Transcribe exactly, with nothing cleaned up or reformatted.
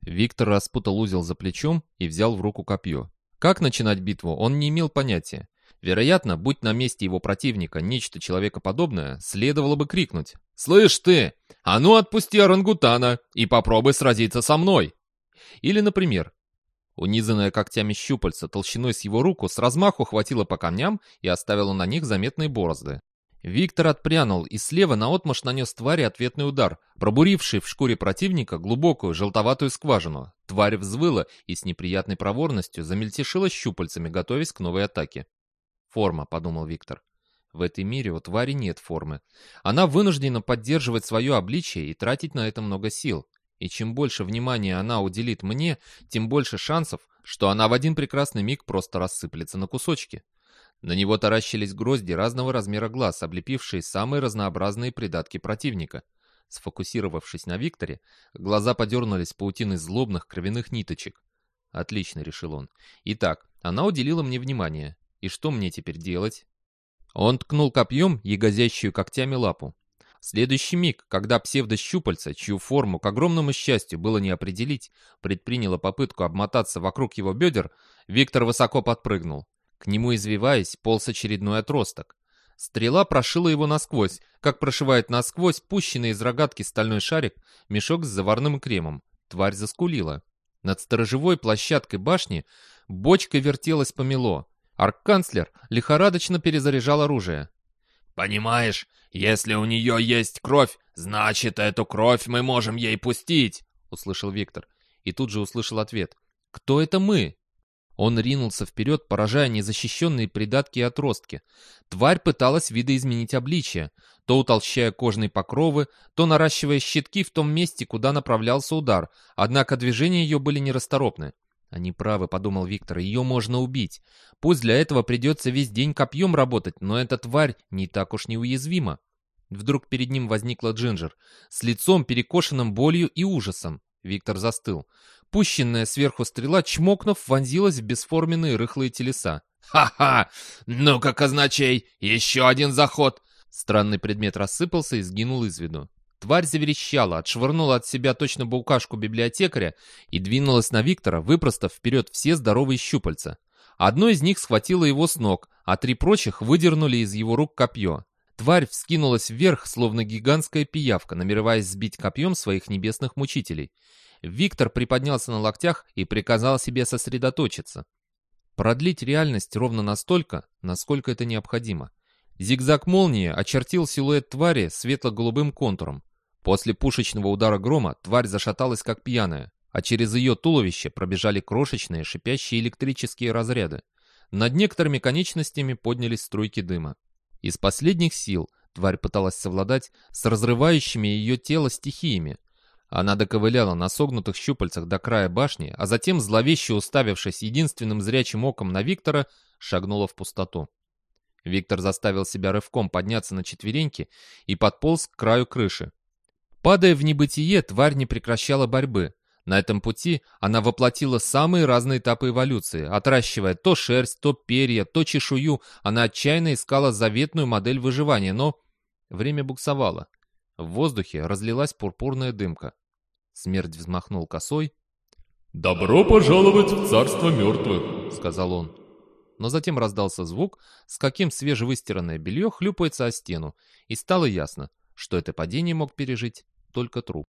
Виктор распутал узел за плечом и взял в руку копье. Как начинать битву, он не имел понятия. Вероятно, будь на месте его противника нечто человекоподобное, следовало бы крикнуть: «Слышь ты, а ну отпусти орангутана и попробуй сразиться со мной!» Или, например, унизанная когтями щупальца толщиной с его руку с размаху хватило по камням и оставило на них заметные борозды. Виктор отпрянул и слева наотмашь нанес твари ответный удар, пробуривший в шкуре противника глубокую желтоватую скважину. Тварь взвыла и с неприятной проворностью замельтешила щупальцами, готовясь к новой атаке. «Форма», — подумал Виктор. В этой мире у твари нет формы. Она вынуждена поддерживать свое обличие и тратить на это много сил. И чем больше внимания она уделит мне, тем больше шансов, что она в один прекрасный миг просто рассыплется на кусочки. На него таращились грозди разного размера глаз, облепившие самые разнообразные придатки противника. Сфокусировавшись на Викторе, глаза подернулись паутиной злобных кровяных ниточек. «Отлично», — решил он. «Итак, она уделила мне внимание. И что мне теперь делать?» Он ткнул копьем ягозящую когтями лапу. В следующий миг, когда псевдощупальце, чью форму, к огромному счастью, было не определить, предприняло попытку обмотаться вокруг его бедер, Виктор высоко подпрыгнул. К нему, извиваясь, полз очередной отросток. Стрела прошила его насквозь, как прошивает насквозь пущенный из рогатки стальной шарик мешок с заварным кремом. Тварь заскулила. Над сторожевой площадкой башни бочкой вертелось помело. Арканцлер лихорадочно перезаряжал оружие. «Понимаешь, если у нее есть кровь, значит, эту кровь мы можем ей пустить!» — услышал Виктор. И тут же услышал ответ. «Кто это мы?» Он ринулся вперед, поражая незащищенные придатки и отростки. Тварь пыталась видоизменить обличие, то утолщая кожные покровы, то наращивая щитки в том месте, куда направлялся удар, однако движения ее были нерасторопны. «Они правы», — подумал Виктор, — «ее можно убить. Пусть для этого придется весь день копьем работать, но эта тварь не так уж неуязвима». Вдруг перед ним возникла Джинджер, с лицом, перекошенным болью и ужасом. Виктор застыл. Пущенная сверху стрела, чмокнув, вонзилась в бесформенные рыхлые телеса. «Ха-ха! Ну-ка, казначей, еще один заход!» Странный предмет рассыпался и сгинул из виду. Тварь заверещала, отшвырнула от себя точно букашку библиотекаря и двинулась на Виктора, выпростав вперед все здоровые щупальца. Одно из них схватило его с ног, а три прочих выдернули из его рук копье. Тварь вскинулась вверх, словно гигантская пиявка, намереваясь сбить копьем своих небесных мучителей. Виктор приподнялся на локтях и приказал себе сосредоточиться. Продлить реальность ровно настолько, насколько это необходимо. Зигзаг молнии очертил силуэт твари светло-голубым контуром. После пушечного удара грома тварь зашаталась как пьяная, а через ее туловище пробежали крошечные шипящие электрические разряды. Над некоторыми конечностями поднялись струйки дыма. Из последних сил тварь пыталась совладать с разрывающими ее тело стихиями. Она доковыляла на согнутых щупальцах до края башни, а затем, зловеще уставившись единственным зрячим оком на Виктора, шагнула в пустоту. Виктор заставил себя рывком подняться на четвереньки и подполз к краю крыши. Падая в небытие, тварь не прекращала борьбы. На этом пути она воплотила самые разные этапы эволюции. Отращивая то шерсть, то перья, то чешую, она отчаянно искала заветную модель выживания, но время буксовало. В воздухе разлилась пурпурная дымка. Смерть взмахнул косой. «Добро пожаловать в царство мертвых», — сказал он. Но затем раздался звук, с каким свежевыстиранное белье хлюпается о стену, и стало ясно, что это падение мог пережить только труп.